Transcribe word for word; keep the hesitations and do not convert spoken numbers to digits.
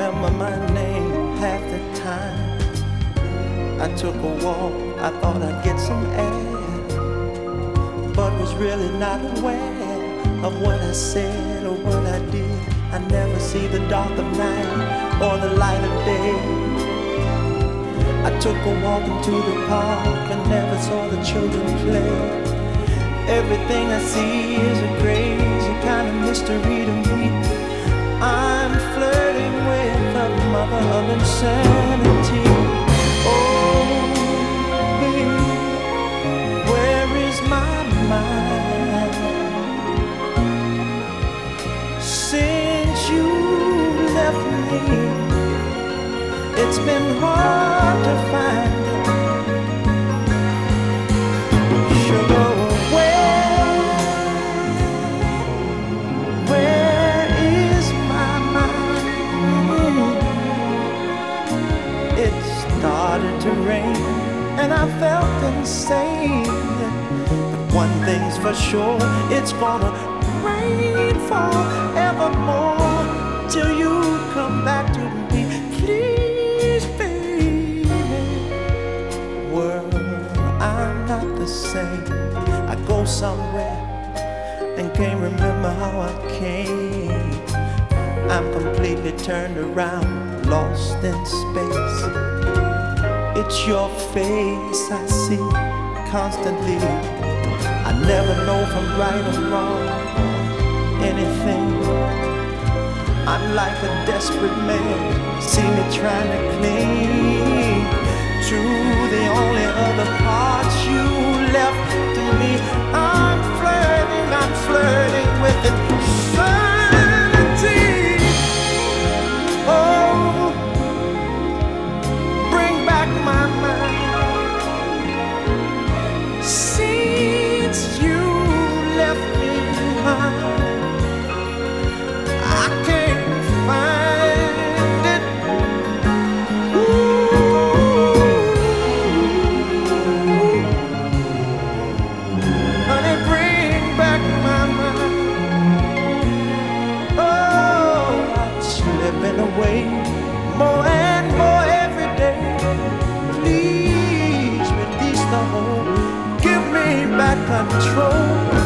remember my name half the time. I took a walk, I thought I'd get some air, but was really not aware of what I said or what I did. I never see the dark of night or the light of day. I took a walk into the park and never saw the children play. Everything I see is a crazy kind of mystery to me. I'm flirting with the mother of insanity. Oh, baby, where is my mind? Since you left me, it's been hard to find it. Sugar, where, where is my mind? It started to rain and I felt insane. But one thing's for sure, it's gonna rain forevermore till you come back to me. Please, baby. World, I'm not the same. I go somewhere and can't remember how I came. I'm completely turned around, lost in space. It's your face I see constantly. I never know from right or wrong anything. I'm like a desperate man, see me trying to cling to the only other parts you left to me. I'm flirting, I'm flirting with insanity. Oh, bring back my mind. Since you left me behind, I can't find it. Ooh, honey, bring back my mind. Oh, I'm slipping away more and more every day. Please release the hold, give me back control.